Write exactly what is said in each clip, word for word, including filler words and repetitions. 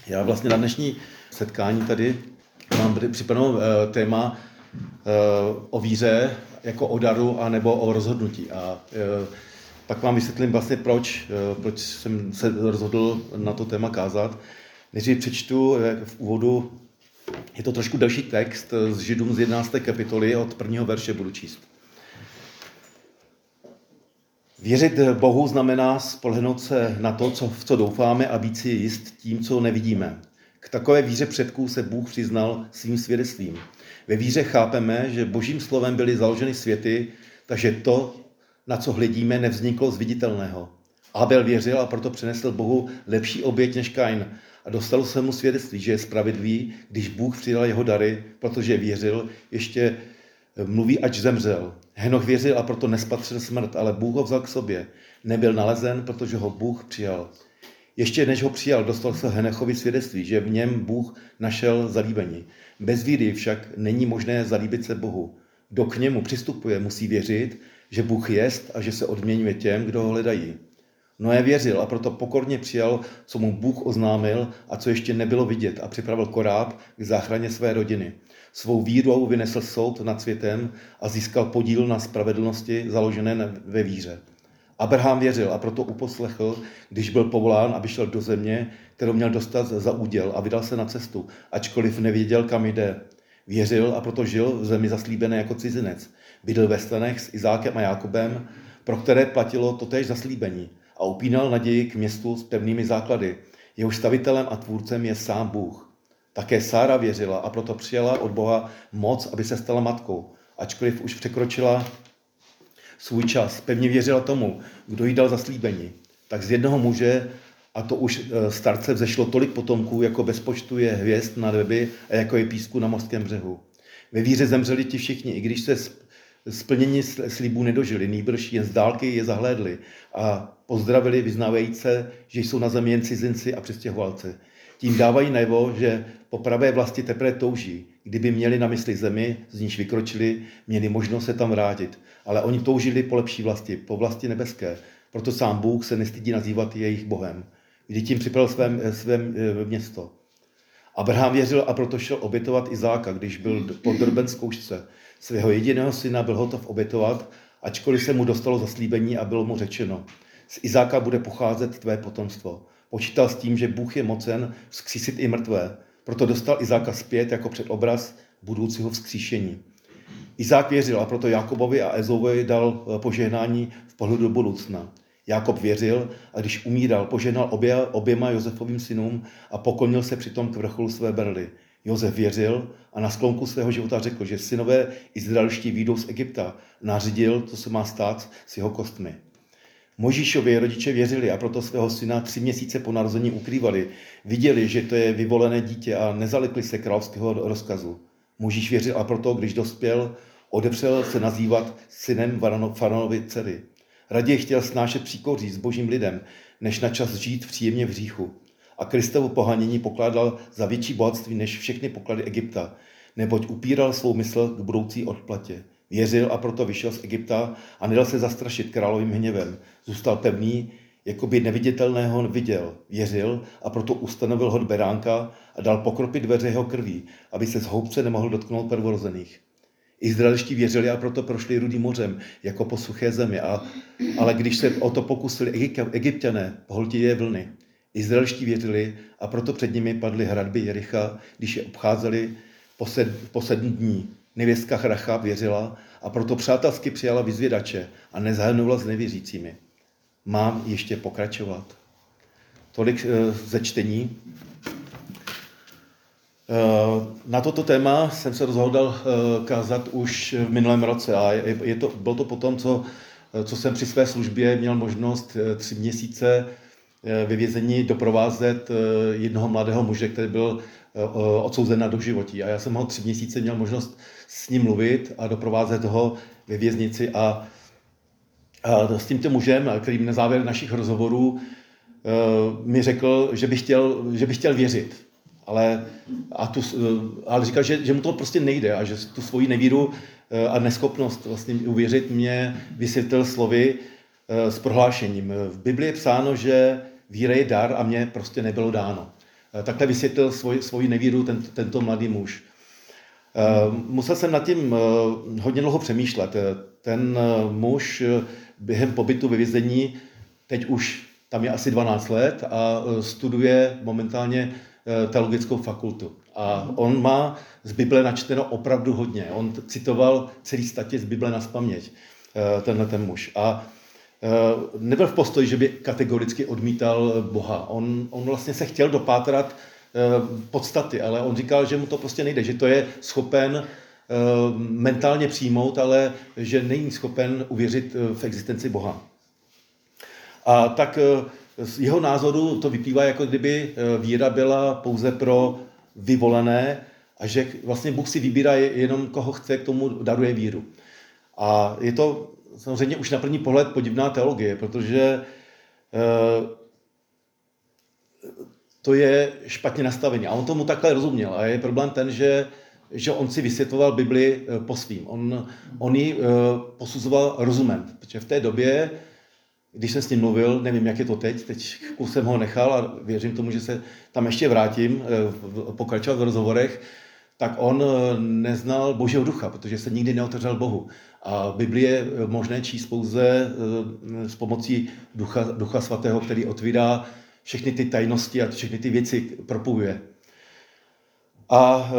Já vlastně na dnešní setkání tady mám připravenou téma o víře jako o daru anebo o rozhodnutí. A pak vám vysvětlím vlastně, proč, proč jsem se rozhodl na to téma kázat. Nejdřív přečtu v úvodu, je to trošku delší text z Židům z jedenácté kapitoly, od prvního verše budu číst. Věřit Bohu znamená spolehnout se na to, co, v co doufáme, a být si jist tím, co nevidíme. K takové víře předků se Bůh přiznal svým svědectvím. Ve víře chápeme, že Božím slovem byly založeny světy, takže to, na co hledíme, nevzniklo z viditelného. Abel věřil a proto přinesl Bohu lepší oběť než Kain a dostal se mu svědectví, že je spravedlivý, když Bůh přidal jeho dary, protože věřil, ještě mluví, ač zemřel. Henoch věřil a proto nespatřil smrt, ale Bůh ho vzal k sobě. Nebyl nalezen, protože ho Bůh přijal. Ještě než ho přijal, dostal se Henochovi svědectví, že v něm Bůh našel zalíbení. Bez víry však není možné zalíbit se Bohu. Kdo k němu přistupuje, musí věřit, že Bůh jest a že se odměňuje těm, kdo ho hledají. Noé věřil a proto pokorně přijal, co mu Bůh oznámil a co ještě nebylo vidět, a připravil koráb k záchraně své rodiny. Svou vírou vynesl soud nad světem a získal podíl na spravedlnosti založené ve víře. Abraham věřil a proto uposlechl, když byl povolán, aby šel do země, kterou měl dostat za úděl, a vydal se na cestu, ačkoliv nevěděl, kam jde. Věřil a proto žil v zemi zaslíbené jako cizinec. Bydlel ve stanech s Izákem a Jákobem, pro které platilo totéž zaslíbení, a upínal naději k městu s pevnými základy. Jehož stavitelem a tvůrcem je sám Bůh. Také Sára věřila a proto přijala od Boha moc, aby se stala matkou, ačkoliv už překročila svůj čas. Pevně věřila tomu, kdo jí dal zaslíbení. Tak z jednoho muže, a to už starce, vzešlo tolik potomků, jako bez počtu je hvězd na nebi a jako je písku na mořském břehu. Ve víře zemřeli ti všichni, i když se splnění slibů nedožili, nýbrž jen z dálky je zahlédli a pozdravili, vyznávajíce, že jsou na zemi jen cizinci a přistěhovalci. Tím dávají najevo, že po pravé vlasti teprve touží. Kdyby měli na mysli zemi, z níž vykročili, měli možnost se tam vrátit. Ale oni toužili po lepší vlasti, po vlasti nebeské. Proto sám Bůh se nestydí nazývat jejich Bohem. Vždyť tím připravil své, své město. Abraham věřil a proto šel obětovat Izáka, když byl podroben zkoušce. Svého jediného syna byl hotov obětovat, ačkoliv se mu dostalo zaslíbení a bylo mu řečeno: z Izáka bude pocházet tvé potomstvo. Počítal s tím, že Bůh je mocen vzkřísit i mrtvé. Proto dostal Izáka zpět jako předobraz budoucího vzkříšení. Izák věřil a proto Jákobovi a Ezauovi dal požehnání v pohledu do budoucna. Jákob věřil a když umíral, požehnal obě, oběma Josefovým synům a poklonil se přitom k vrcholu své berly. Josef věřil a na sklonku svého života řekl, že synové izraelští vyjdou z Egypta. Nařídil, co se má stát s jeho kostmi. Mojžíšovi rodiče věřili a proto svého syna tři měsíce po narození ukrývali. Viděli, že to je vyvolené dítě, a nezalekli se královského rozkazu. Mojžíš věřil a proto, když dospěl, odepřel se nazývat synem faraonovy dcery. Raději chtěl snášet příkoří s božím lidem, než na čas žít příjemně v hříchu. A Kristovo pohanění pokládal za větší bohatství než všechny poklady Egypta, neboť upíral svou mysl k budoucí odplatě. Věřil a proto vyšel z Egypta a nedal se zastrašit královým hněvem. Zůstal pevný, jako by neviditelného viděl. Věřil a proto ustanovil hod beránka a dal pokropit dveře jeho krví, aby se z houbce nemohl dotknout prvorozených. Izraelští věřili a proto prošli Rudým mořem, jako po suché zemi, a, ale když se o to pokusili Egypťané, pohltili je vlny. Izraelští věřili a proto před nimi padly hradby Jericha, když je obcházeli po, sed, po sedm dní. Nevěstka Rachab věřila a proto přátelsky přijala vyzvědače a nezahrnula s nevěřícími. Mám ještě pokračovat. Tolik ze čtení. Na toto téma jsem se rozhodl kázat už v minulém roce, a je to, bylo to potom, co, co jsem při své službě měl možnost tři měsíce ve vězení doprovázet jednoho mladého muže, který byl odsouzen na doživotí. A já jsem ho tři měsíce měl možnost s ním mluvit a doprovázet ho ve věznici. A, a s tímto mužem, který na závěr našich rozhovorů mi řekl, že by chtěl, že by chtěl věřit. Ale, a tu, ale říkal, že, že mu to prostě nejde a že tu svoji nevíru a neschopnost vlastně uvěřit mě vysvětlil slovy s prohlášením. V Biblii je psáno, že víra je dar a mně prostě nebylo dáno. Takhle vysvětlil svoj, svoji nevíru ten, tento mladý muž. Musel jsem nad tím hodně dlouho přemýšlet. Ten muž během pobytu ve vězení, teď už tam je asi dvanáct let a studuje momentálně teologickou fakultu. A on má z Bible načteno opravdu hodně. On citoval celý statě z Bible nazpaměť, tenhle ten muž. A nebyl v postoji, že by kategoricky odmítal Boha. On, on vlastně se chtěl dopátrat podstaty, ale on říkal, že mu to prostě nejde, že to je schopen mentálně přijmout, ale že není schopen uvěřit v existenci Boha. A tak z jeho názoru to vyplývá, jako kdyby víra byla pouze pro vyvolené a že vlastně Bůh si vybírá jenom koho chce, k tomu daruje víru. A je to samozřejmě už na první pohled podivná teologie, protože to je špatně nastavený. A on tomu takhle rozuměl. A je problém ten, že, že on si vysvětloval Bibli po svým. On, on ji posuzoval rozumem. Protože v té době, když jsem s ním mluvil, nevím, jak je to teď, teď jsem ho nechal a věřím tomu, že se tam ještě vrátím, pokračovat v rozhovorech, tak on neznal Božího ducha, protože se nikdy neotevřel Bohu. A Bibli je možné číst pouze s pomocí ducha, ducha svatého, který otvírá všechny ty tajnosti a všechny ty věci propojuje. A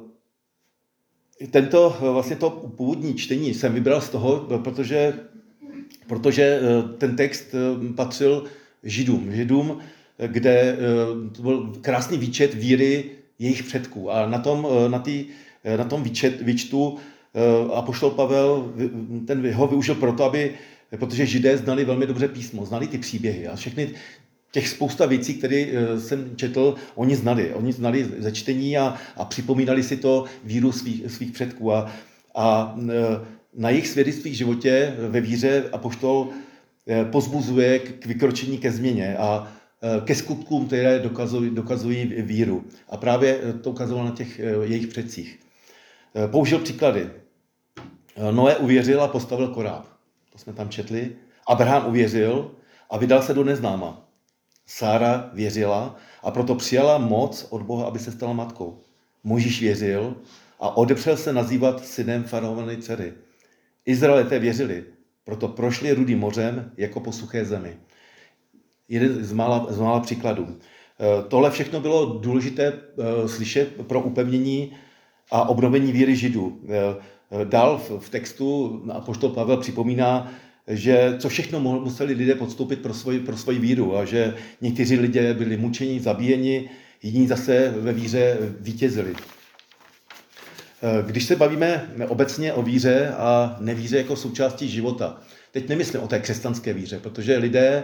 tento, vlastně to původní čtení jsem vybral z toho, protože, protože ten text patřil Židům. Židům, kde to byl krásný výčet víry jejich předků. A na tom, na tý, na tom výčet, výčtu apoštol Pavel ten ho využil proto, aby, protože Židé znali velmi dobře písmo, znali ty příběhy a všechny těch spousta věcí, které jsem četl, oni znali. Oni znali ze čtení a, a připomínali si to víru svých, svých předků. A, a na jejich svědectví v životě ve víře apoštol pozbuzuje k vykročení ke změně a ke skutkům, které dokazují, dokazují víru. A právě to ukazoval na těch jejich předcích. Použil příklady. Noé uvěřil a postavil koráb. To jsme tam četli. Abraham uvěřil a vydal se do neznáma. Sára věřila a proto přijala moc od Boha, aby se stala matkou. Mojžíš věřil a odepřel se nazývat synem faraonovy dcery. Izraelité věřili, proto prošli Rudým mořem jako po suché zemi. Jeden z mála, z mála příkladů. Tohle všechno bylo důležité slyšet pro upevnění a obnovení víry Židů. Dál v textu apoštol Pavel připomíná, že co všechno museli lidé podstoupit pro svoji, pro svoji víru a že někteří lidé byli mučeni, zabíjeni, jiní zase ve víře vítězili. Když se bavíme obecně o víře a nevíře jako součástí života, teď nemyslím o té křesťanské víře, protože lidé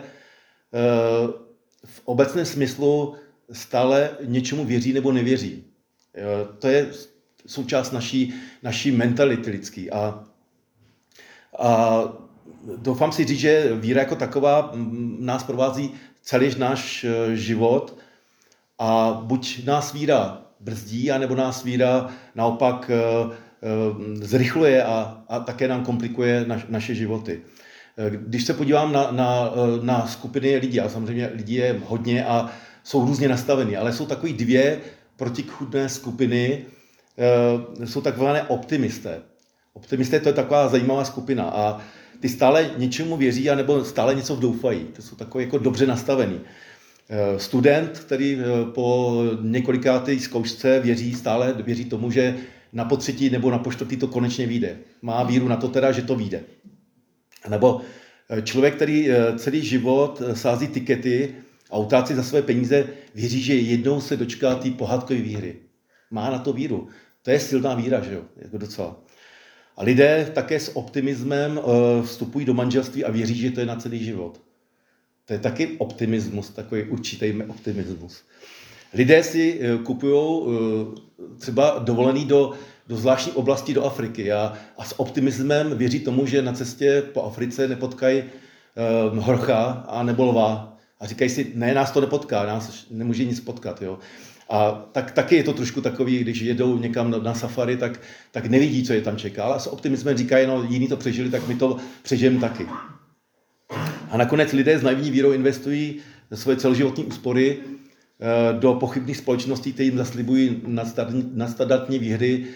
v obecném smyslu stále něčemu věří nebo nevěří. To je součást naší, naší mentality lidský. A, a doufám si říct, že víra jako taková nás provází celý náš život a buď nás víra brzdí, anebo nás víra naopak zrychluje a, a také nám komplikuje naš, naše životy. Když se podívám na, na, na skupiny lidí, a samozřejmě lidí je hodně a jsou různě nastavení, ale jsou takový dvě protichůdné skupiny, jsou takzvané optimisté. Optimisté to je taková zajímavá skupina a ty stále něčemu věří, anebo stále něco doufají. To jsou takové jako dobře nastavený. Student, který po několikáté zkoušce věří, stále věří tomu, že na potřetí nebo na poštvrtý to konečně vyjde. Má víru na to teda, že to vyjde. Nebo člověk, který celý život sází tikety a utrácí za své peníze, věří, že jednou se dočká té pohádkové výhry. Má na to víru. To je silná víra, že jo? Jako docela. A lidé také s optimismem vstupují do manželství a věří, že to je na celý život. To je taky optimismus, takový určitý optimismus. Lidé si kupují třeba dovolený do, do zvláštní oblasti do Afriky a, a s optimismem věří tomu, že na cestě po Africe nepotkají uh, horcha a nebo lva. A říkají si, ne, nás to nepotká, nás nemůže nic potkat. Jo. A tak, taky je to trošku takový, když jedou někam na, na safari, tak, tak nevidí, co je tam čeká. Ale s optimismem říkají, no jiní to přežili, tak my to přežijeme taky. A nakonec lidé s naivní vírou investují svoje celoživotní úspory do pochybných společností, které jim zaslibují nadstandardní výhry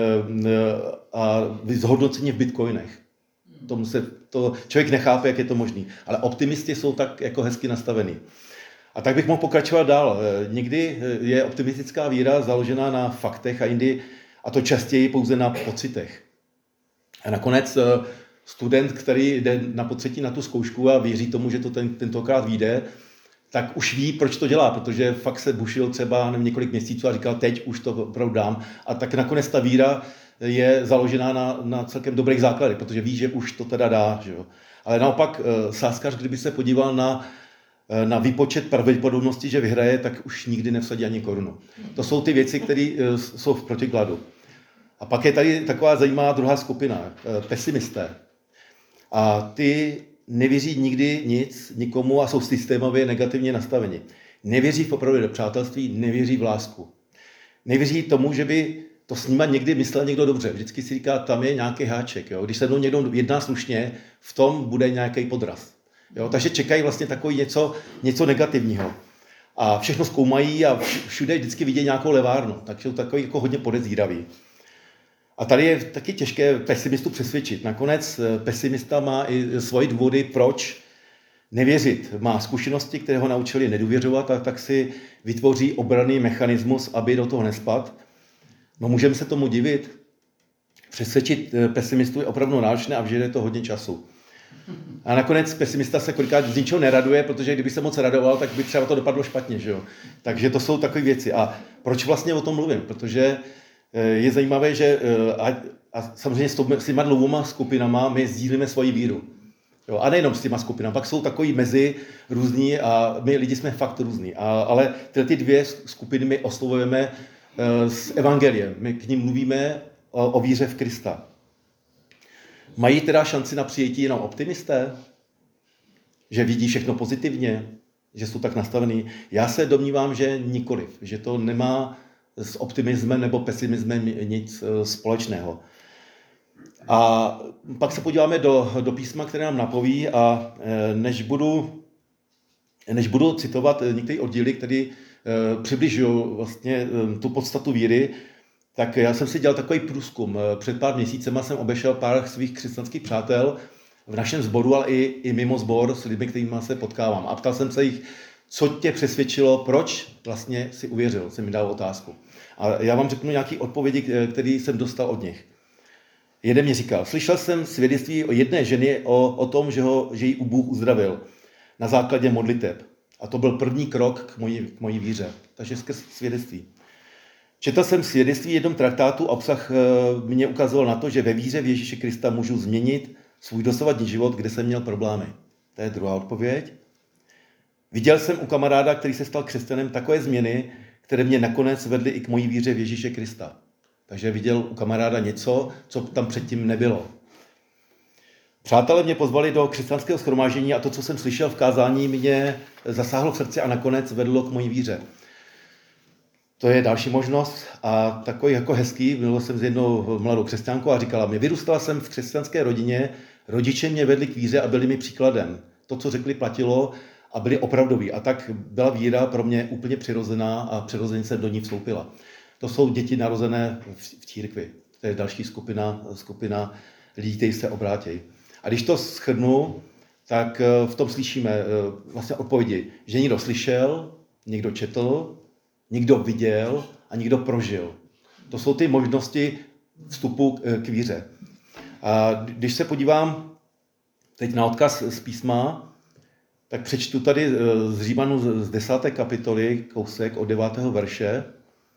a zhodnocení v bitcoinech. Tomu se to, člověk nechápe, jak je to možný. Ale optimisti jsou tak jako hezky nastavený. A tak bych mohl pokračovat dál. Někdy je optimistická víra založená na faktech a jindy, a to častěji pouze na pocitech. A nakonec student, který jde na potřetí na tu zkoušku a věří tomu, že to ten, tentokrát vyjde, tak už ví, proč to dělá, protože fakt se bušil třeba nevím, několik měsíců a říkal, teď už to opravdu dám. A tak nakonec ta víra je založená na, na celkem dobrých základech, protože ví, že už to teda dá. Že jo. Ale naopak sázkař, kdyby se podíval na, na výpočet pravděpodobnosti, že vyhraje, tak už nikdy nevsadí ani korunu. To jsou ty věci, které jsou v protikladu. A pak je tady taková zajímavá druhá skupina, pesimisté. A ty nevěří nikdy nic nikomu a jsou systémově negativně nastaveni. Nevěří v opravdu přátelství, nevěří v lásku. Nevěří tomu, že by to s nima někdy myslel někdo dobře. Vždycky si říká, tam je nějaký háček. Jo? Když se mnou někdo jedná slušně, v tom bude nějaký podraz. Jo? Takže čekají vlastně takový něco, něco negativního. A všechno zkoumají a všude vždycky vidějí nějakou levárnu. Takže jsou takový jako hodně podezíraví. A tady je taky těžké pesimistu přesvědčit. Nakonec pesimista má i svoje důvody, proč nevěřit. Má zkušenosti, které ho naučili nedůvěřovat, a tak si vytvoří obranný mechanismus, aby do toho nespadl. No můžeme se tomu divit. Přesvědčit pesimistu je opravdu náročné a vyžaduje to hodně času. A nakonec pesimista se kolikrát z ničeho neraduje, protože kdyby se moc radoval, tak by třeba to dopadlo špatně. Že jo? Takže to jsou takové věci. A proč vlastně o tom mluvím? Protože je zajímavé, že a, a samozřejmě s těma dlouhoma skupinama my sdílíme svoji víru. Jo, a nejenom s těma skupinami, pak jsou takový mezi různí a my lidi jsme fakt různí. A, ale tyhle ty dvě skupiny my oslovujeme uh, s evangeliem. My k ním mluvíme o, o víře v Krista. Mají teda šanci na přijetí jenom optimisté? Že vidí všechno pozitivně? Že jsou tak nastavený? Já se domnívám, že nikoliv. Že to nemá s optimismem nebo pesimismem nic společného. A pak se podíváme do, do písma, které nám napoví, a než budu, než budu citovat některé oddíly, které přibližují vlastně tu podstatu víry, tak já jsem si dělal takový průzkum. Před pár měsícema jsem obešel pár svých křesťanských přátel v našem sboru, ale i, i mimo sbor s lidmi, kterými se potkávám. A ptal jsem se jich, co tě přesvědčilo, proč vlastně si uvěřil, jsem mi dal otázku. A já vám řeknu nějaké odpovědi, které jsem dostal od nich. Jeden mi říkal, slyšel jsem svědectví o jedné ženě o, o tom, že, ho, že ji Bůh uzdravil na základě modliteb. A to byl první krok k mojí, k mojí víře. Takže skrz svědectví. Četl jsem svědectví v jednom traktátu a obsah mě ukazoval na to, že ve víře v Ježíše Krista můžu změnit svůj dosavadní život, kde jsem měl problémy. To je druhá odpověď. Viděl jsem u kamaráda, který se stal křesťanem, takové změny, které mě nakonec vedly i k mojí víře v Ježíše Krista. Takže viděl u kamaráda něco, co tam předtím nebylo. Přátelé mě pozvali do křesťanského shromáždění a to, co jsem slyšel v kázání, mě zasáhlo v srdci a nakonec vedlo k mojí víře. To je další možnost a takový jako hezký. Mluvil jsem s jednou mladou křesťankou a říkala mi, vyrůstala jsem v křesťanské rodině, rodiče mě vedli k víře a byli mi příkladem. To, co řekli, platilo a byli opravdoví. A tak byla víra pro mě úplně přirozená a přirozeně jsem do ní vstoupila. To jsou děti narozené v církvi. To je další skupina, skupina lidí, kteří se obrátí. A když to shrnu, tak v tom slyšíme vlastně odpovědi, že někdo slyšel, někdo četl, někdo viděl a někdo prožil. To jsou ty možnosti vstupu k víře. A když se podívám teď na odkaz z písma, tak přečtu tady z Římanů z desáté kapitoly kousek od devátého verše.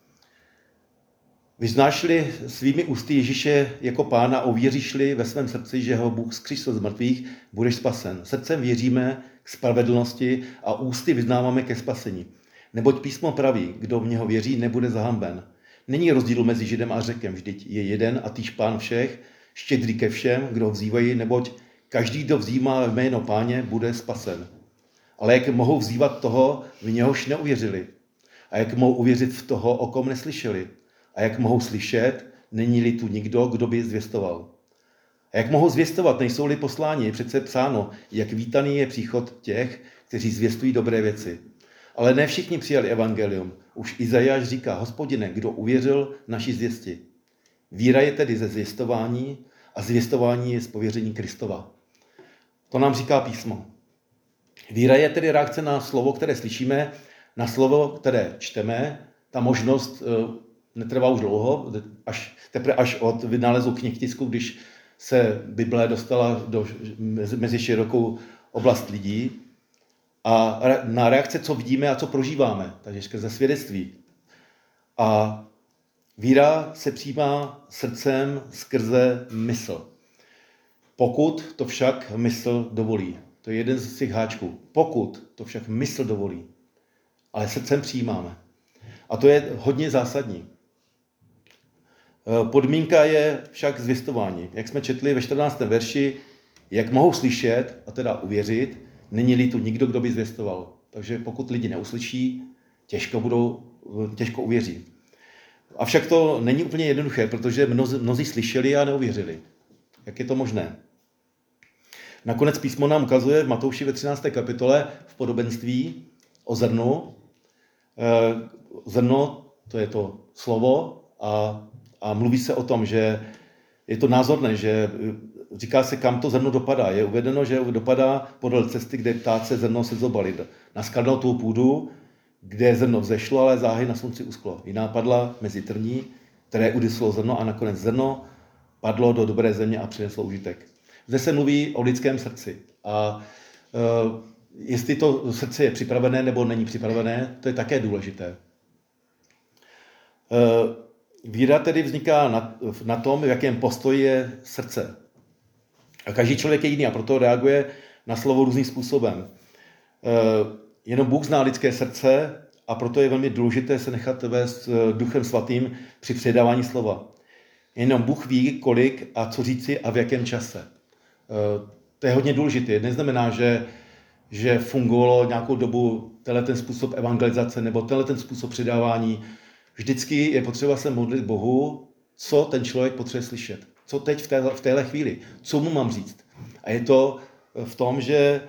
Vyznáš-li svými ústy Ježíše jako pána a uvěříš-li ve svém srdci, že ho Bůh vzkřísil z mrtvých, budeš spasen. Srdcem věříme k spravedlnosti a ústy vyznáváme ke spasení. Neboť písmo praví, kdo v něho věří, nebude zahamben. Není rozdíl mezi Židem a Řekem, vždyť je jeden a týž pán všech, štědrý ke všem, kdo vzývají, neboť každý, kdo vzývá jméno páně, bude spasen. Ale jak mohou vzývat toho, v něhož neuvěřili? A jak mohou uvěřit v toho, o kom neslyšeli? A jak mohou slyšet, není-li tu nikdo, kdo by zvěstoval? A jak mohou zvěstovat, nejsou-li posláni? Je přece psáno, jak vítaný je příchod těch, kteří zvěstují dobré věci. Ale ne všichni přijali evangelium. Už Izajáš říká, Hospodine, kdo uvěřil naší zvěsti. Víra je tedy ze zvěstování a zvěstování je z pověření Kristova. To nám říká písmo. Víra je tedy reakce na slovo, které slyšíme, na slovo, které čteme. Ta možnost netrvá už dlouho, až, teprve až od vynálezu knihtisku, když se Bible dostala do, mezi širokou oblast lidí. A na reakce, co vidíme a co prožíváme, takže skrze svědectví. A víra se přijímá srdcem skrze mysl. Pokud to však mysl dovolí. To je jeden z těch háčků. Pokud to však mysl dovolí. Ale srdcem přijímáme. A to je hodně zásadní. Podmínka je však zvěstování. Jak jsme četli ve čtrnáctém verši, jak mohou slyšet, a teda uvěřit, není-li tu nikdo, kdo by zvěstoval. Takže pokud lidi neuslyší, těžko, budou, těžko uvěří. Avšak to není úplně jednoduché, protože mnozí, mnozí slyšeli a neuvěřili. Jak je to možné? Nakonec písmo nám ukazuje v Matouši ve třinácté kapitole v podobenství o zrnu. Zrno, to je to slovo, a, a mluví se o tom, že je to názorné, že říká se, kam to zrno dopadá. Je uvedeno, že dopadá podél cesty, kde ptáce zrno se zobali. Na skalnatou půdu, kde zrno vzešlo, ale záhy na slunci usklo. Jiná padla mezi trní, které udyslo zrno a nakonec zrno padlo do dobré země a přineslo užitek. Zde se mluví o lidském srdci. A e, jestli to srdce je připravené nebo není připravené, to je také důležité. E, víra tedy vzniká na, na tom, v jakém postoji je srdce. A každý člověk je jiný a proto reaguje na slovo různým způsobem. E, jenom Bůh zná lidské srdce a proto je velmi důležité se nechat vést Duchem Svatým při předávání slova. Jenom Bůh ví, kolik a co říci a v jakém čase. To je hodně důležité. Neznamená, že, že fungovalo nějakou dobu tenhle ten způsob evangelizace nebo tenhle ten způsob předávání. Vždycky je potřeba se modlit Bohu, co ten člověk potřebuje slyšet. Co teď v, téhle, v téhle chvíli. Co mu mám říct. A je to v tom, že,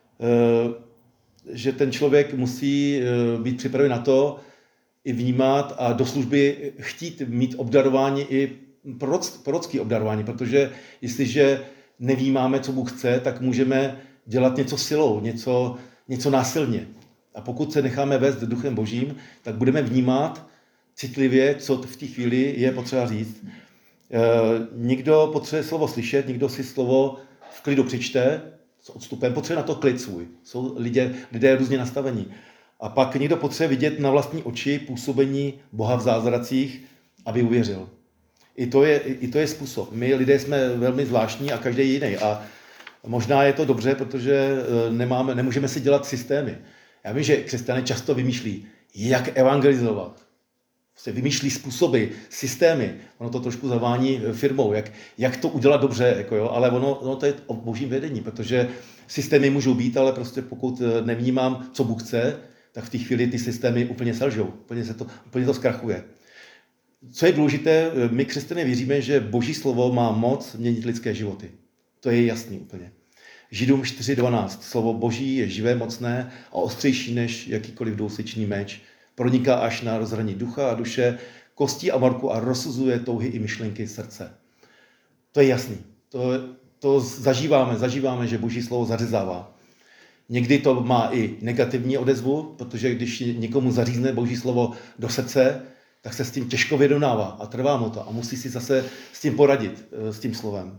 že ten člověk musí být připraven na to i vnímat a do služby chtít mít obdarování i prorocké obdarování, protože jestliže nevímáme, co Bůh chce, tak můžeme dělat něco silou, něco, něco násilně. A pokud se necháme vést Duchem Božím, tak budeme vnímat citlivě, co v té chvíli je potřeba říct. E, někdo potřebuje slovo slyšet, někdo si slovo v klidu přečte s odstupem, potřebuje na to klid svůj. Jsou lidé, lidé různě nastavení. A pak někdo potřebuje vidět na vlastní oči působení Boha v zázracích, aby uvěřil. I to, je, I to je způsob. My lidé jsme velmi zvláštní a každý jiný. A možná je to dobře, protože nemáme, nemůžeme si dělat systémy. Já vím, že křesťané často vymýšlí, jak evangelizovat. Se vymýšlí způsoby, systémy. Ono to trošku zavání firmou, jak, jak to udělat dobře. Jako jo? Ale ono, ono to je o božím vedení, protože systémy můžou být, ale prostě pokud nevnímám, co Bůh chce, tak v té chvíli ty systémy úplně selžou. Úplně, se to, úplně to zkrachuje. Co je důležité, my křesťané věříme, že Boží slovo má moc měnit lidské životy. To je jasný úplně. Židům čtyři dvanáct. Slovo Boží je živé, mocné a ostřejší než jakýkoliv dvousečný meč. Proniká až na rozhraní ducha a duše, kostí a morku a rozsuzuje touhy i myšlenky srdce. To je jasný. To, to zažíváme, zažíváme, že Boží slovo zařezává. Někdy to má i negativní odezvu, protože když někomu zařízne Boží slovo do srdce, tak se s tím těžko vyrovnává a trvá mu to a musí si zase s tím poradit, s tím slovem.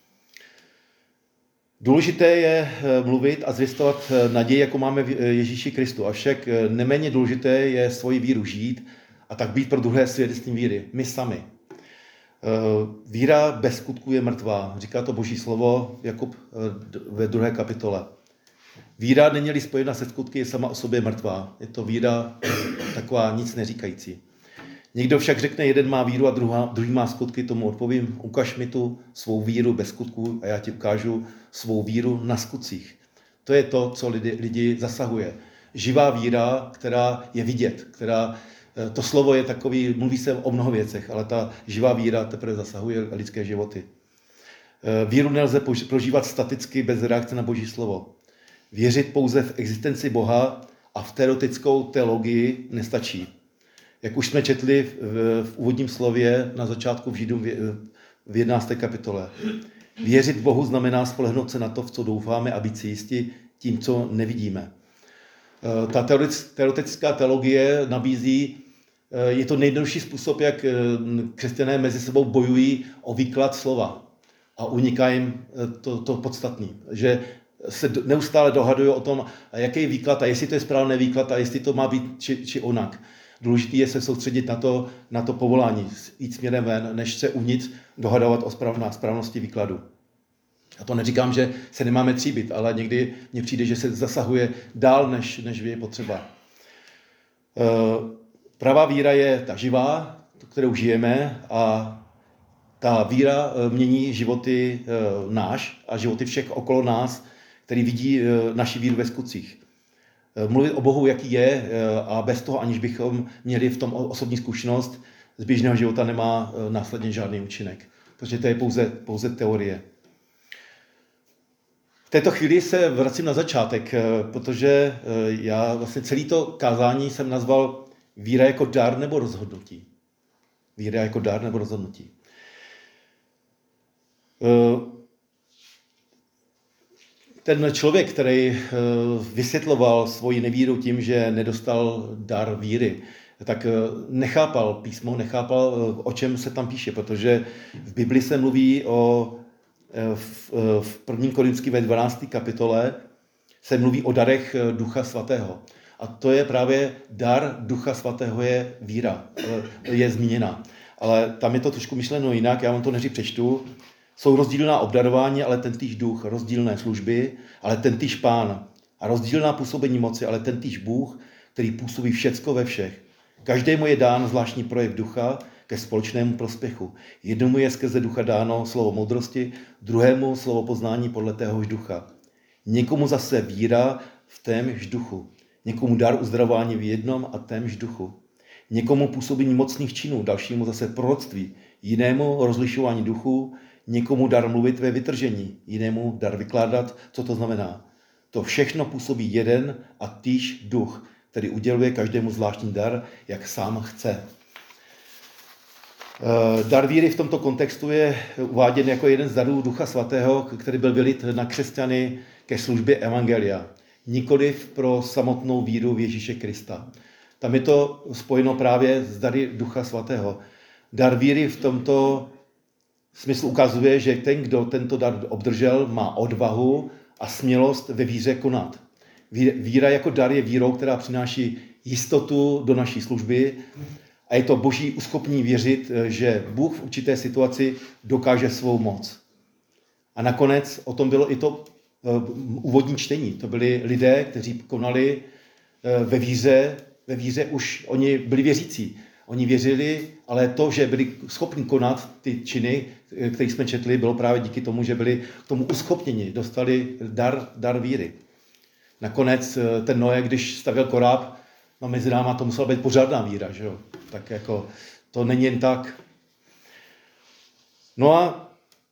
Důležité je mluvit a zvěstovat naději, jako máme v Ježíši Kristu. Avšak neméně důležité je svoji víru žít a tak být pro druhé svědectvím víry. My sami. Víra bez skutků je mrtvá. Říká to Boží slovo Jakub ve druhé kapitole. Víra není-li spojena se skutky, je sama o sobě mrtvá. Je to víra taková nic neříkající. Někdo však řekne, jeden má víru a druhá, druhý má skutky, tomu odpovím, ukaž mi tu svou víru bez skutků a já ti ukážu svou víru na skutcích. To je to, co lidi, lidi zasahuje. Živá víra, která je vidět, která, to slovo je takový, mluví se o mnoho věcech, ale ta živá víra teprve zasahuje lidské životy. Víru nelze prožívat staticky bez reakce na Boží slovo. Věřit pouze v existenci Boha a v teoretickou teologii nestačí. Jak už jsme četli v, v úvodním slově na začátku v Židům v jedenácté kapitole. Věřit Bohu znamená spolehnout se na to, v co doufáme, a být si jistí tím, co nevidíme. Ta teoretická teologie nabízí, je to nejjednodušší způsob, jak křesťané mezi sebou bojují o výklad slova a uniká jim to, to podstatné, že se neustále dohadují o tom, jaký je výklad a jestli to je správný výklad a jestli to má být či, či onak. Důležité je se soustředit na to, na to povolání, jít směrem ven, než se uvnitř dohadovat o správná, správnosti výkladu. A to neříkám, že se nemáme tříbit, ale někdy mně přijde, že se zasahuje dál, než, než je potřeba. Pravá víra je ta živá, kterou žijeme, a ta víra mění životy náš a životy všech okolo nás, který vidí naši víru ve skutcích. Mluvit o Bohu, jaký je, a bez toho, aniž bychom měli v tom osobní zkušenost z běžného života, nemá následně žádný účinek, protože to je pouze, pouze teorie. V této chvíli se vracím na začátek, protože já vlastně celý to kázání jsem nazval víra jako dar nebo rozhodnutí. Víra jako dar nebo rozhodnutí. Ten člověk, který vysvětloval svoji nevíru tím, že nedostal dar víry, tak nechápal písmo, nechápal, o čem se tam píše, protože v Bibli se mluví o, v, v prvním Korinským ve dvanácté kapitole se mluví o darech Ducha Svatého. A to je právě dar Ducha Svatého, je víra, je zmíněna. Ale tam je to trošku myšleno jinak, já vám to nejdřív přečtu. Jsou rozdílná obdarování, ale tentýž duch, rozdílné služby, ale tentýž Pán. A rozdílná působení moci, ale tentýž Bůh, který působí všecko ve všech. Každému je dán zvláštní projev ducha ke společnému prospěchu. Jednomu je skrze ducha dáno slovo moudrosti, druhému slovo poznání podle téhož ducha. Někomu zase víra v témž duchu. Někomu dar uzdravování v jednom a témž duchu. Někomu působení mocných činů, dalšímu zase proroctví, jinému rozlišování duchů, někomu dar mluvit ve vytržení, jinému dar vykládat, co to znamená. To všechno působí jeden a týž duch, který uděluje každému zvláštní dar, jak sám chce. Dar víry v tomto kontextu je uváděn jako jeden z darů Ducha Svatého, který byl vylit na křesťany ke službě evangelia, nikoliv pro samotnou víru v Ježíše Krista. Tam je to spojeno právě s dary Ducha Svatého. Dar víry v tomto smysl ukazuje, že ten, kdo tento dar obdržel, má odvahu a smělost ve víře konat. Víra jako dar je vírou, která přináší jistotu do naší služby, a je to boží uschopní věřit, že Bůh v určité situaci dokáže svou moc. A nakonec o tom bylo i to úvodní čtení. To byli lidé, kteří konali ve víře, ve víře už oni byli věřící. Oni věřili, ale to, že byli schopni konat ty činy, které jsme četli, bylo právě díky tomu, že byli k tomu uschopněni, dostali dar, dar víry. Nakonec ten Noé, když stavěl koráb, no mezi náma to musela být pořádná víra, že jo? Tak jako to není jen tak. No a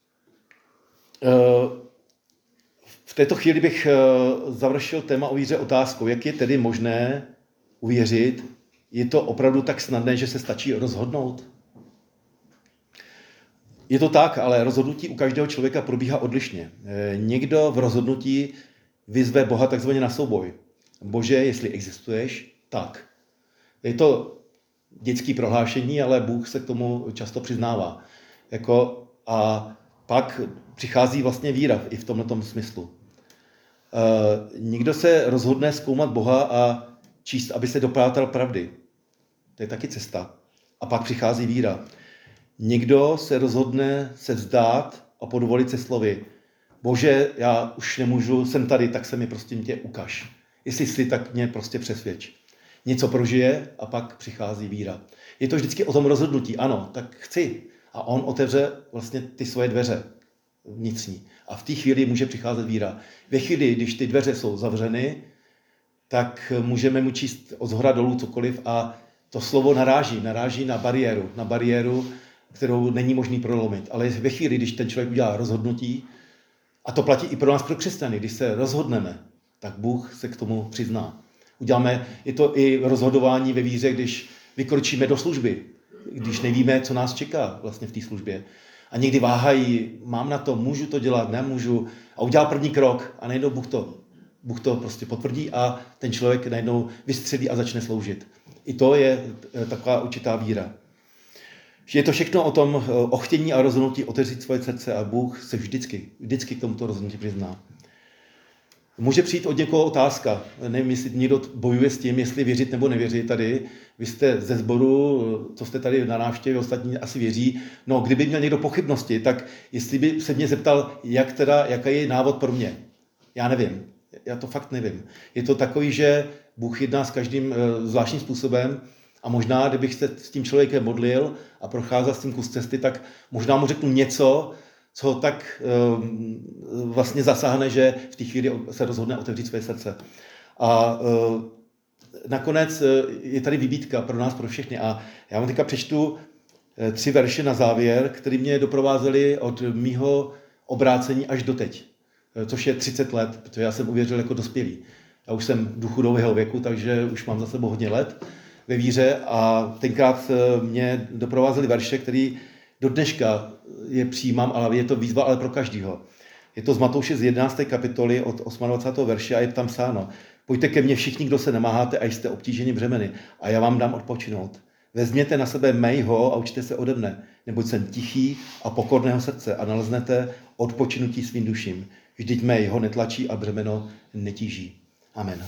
v této chvíli bych završil téma o víře otázkou, jak je tedy možné uvěřit. Je to opravdu tak snadné, že se stačí rozhodnout? Je to tak, ale rozhodnutí u každého člověka probíhá odlišně. Někdo v rozhodnutí vyzve Boha takzvaně na souboj. Bože, jestli existuješ, tak. Je to dětské prohlášení, ale Bůh se k tomu často přiznává. Jako, a pak přichází vlastně víra i v tomto smyslu. E, někdo se rozhodne zkoumat Boha a číst, aby se dopátal pravdy. To je taky cesta. A pak přichází víra. Někdo se rozhodne se vzdát a podvolit se slovy. Bože, já už nemůžu, jsem tady, tak se mi prostě tě ukaž. Jestli jsi, tak mě prostě přesvědč. Něco prožije a pak přichází víra. Je to vždycky o tom rozhodnutí. Ano, tak chci. A on otevře vlastně ty svoje dveře vnitřní. A v té chvíli může přicházet víra. Ve chvíli, když ty dveře jsou zavřeny, tak můžeme mu číst od zhora dolů cokoliv a to slovo naráží, naráží na bariéru, na bariéru, kterou není možný prolomit. Ale ve chvíli, když ten člověk udělá rozhodnutí, a to platí i pro nás, pro křesťany, když se rozhodneme, tak Bůh se k tomu přizná. Uděláme, je to i rozhodování ve víře, když vykročíme do služby, když nevíme, co nás čeká vlastně v té službě. A někdy váhají, mám na to, můžu to dělat, nemůžu. A udělá první krok a najednou Bůh to, Bůh to prostě potvrdí a ten člověk najednou vystřelí a začne sloužit. I to je taková určitá víra. Je to všechno o tom ochtění a rozhodnutí otevřít svoje srdce a Bůh se vždycky, vždycky k tomuto rozhodnutí přizná. Může přijít od někoho otázka, nevím, jestli někdo bojuje s tím, jestli věřit nebo nevěřit tady. Vy jste ze sboru, co jste tady na návštěvě, ostatní asi věří. No, kdyby měl někdo pochybnosti, tak jestli by se mě zeptal, jak teda, jaký je návod pro mě. Já nevím, já to fakt nevím. Je to takový, že Bůh jedná s každým zvláštním způsobem a možná, kdybych se s tím člověkem modlil a procházel s tím kus cesty, tak možná mu řeknu něco, co tak um, vlastně zasáhne, že v té chvíli se rozhodne otevřít své srdce. A uh, nakonec je tady vybídka pro nás, pro všechny. A já vám teďka přečtu tři verše na závěr, které mě doprovázely od mýho obrácení až doteď, což je třicet let, protože já jsem uvěřil jako dospělý. Já už jsem důchodového věku, takže už mám za sebou hodně let ve víře a tenkrát mě doprovázely verše, které do dneška je přijímám, ale je to výzva ale pro každého. Je to z Matouše z jedenácté kapitoly od dvacátého osmého verše a je tam psáno: Pojďte ke mně všichni, kdo se namáháte a jste obtíženi břemeny, a já vám dám odpočinout. Vezměte na sebe mého a učte se ode mne, neboť jsem tichý a pokorného srdce a naleznete odpočinutí svým duším. Vždyť mé jeho netlačí a břemeno netíží. Amen.